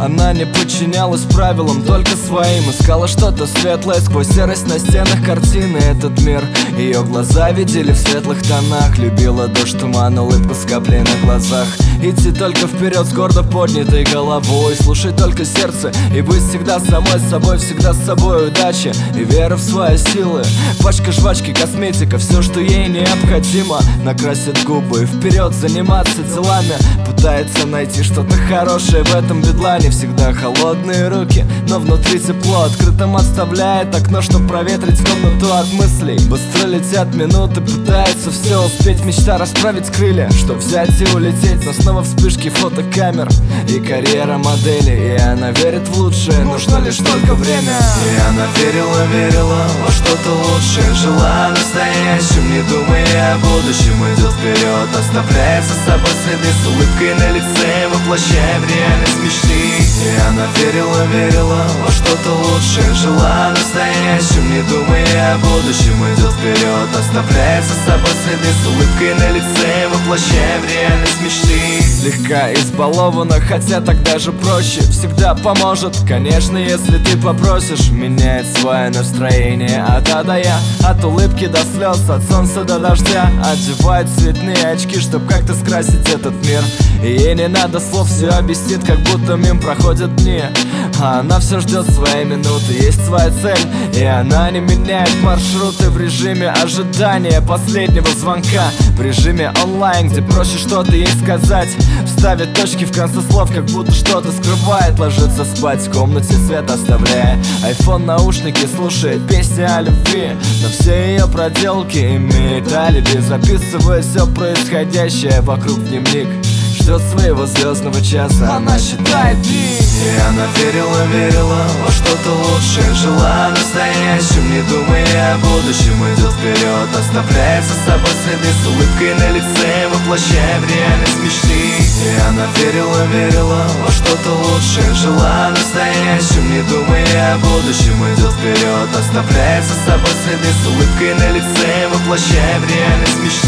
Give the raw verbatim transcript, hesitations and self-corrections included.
Она не подчинялась правилам, только своим. Искала что-то светлое сквозь серость на стенах картины. Этот мир ее глаза видели в светлых тонах. Любила дождь, туман, улыбку с каплей на глазах. Идти только вперед с гордо поднятой головой. Слушай только сердце и быть всегда самой собой. Всегда с собой удача и вера в свои силы. Пачка жвачки, косметика, все, что ей необходимо. Накрасит губы и вперед заниматься делами. Пытается найти что-то хорошее в этом бедлане. Всегда холодные руки, но внутри тепло. Открытым оставляет окно, чтоб проветрить комнату от мыслей. Быстро летят минуты, пытается все успеть. Мечта расправить крылья, чтоб взять и улететь. Но снова вспышки фотокамер и карьера модели. И она верит в лучшее, нужно лишь только время. И она верила, верила во что-то лучшее. Жила настоящим, не думая о будущем. Идет вперед, оставляя за собой следы. С улыбкой на лице, воплощая в реальность мечты. И она верила, верила во что-то лучшее. Жила настоящим, не думая о будущем. Идет вперед, оставляя за собой следы. С улыбкой на лице, воплощая в реальность мечты. Слегка избалована, хотя так даже проще. Всегда поможет, конечно, если ты попросишь. Меняет свое настроение от А до Я, от улыбки до слез, от солнца до дождя. Одевает цветные очки, чтоб как-то скрасить этот мир. И ей не надо слов, все объяснит, как будто мимо проходят дни. А она все ждет своей минуты, есть своя цель. И она не меняет маршруты в режиме ожидания последнего звонка. В режиме онлайн, где проще что-то ей сказать. Вставит точки в конце слов, как будто что-то скрывает. Ложится спать в комнате, свет оставляя. Айфон, наушники, слушает песни о любви. Но все ее проделки имеет алиби. Записывает все происходящее вокруг в дневник. Ждет своего звездного часа, она считает дни. И она верила, верила во что-то лучшее. Жила настоящим, не думая о будущем. Идет вперед, оставляя за собой следы. С улыбкой на лице, воплощая в реальность мечты. И она верила, верила во что-то лучшее. Жила настоящим, не думая о будущем. Идет вперед, оставляя за собой следы. С улыбкой на лице, воплощая в реальность мечты.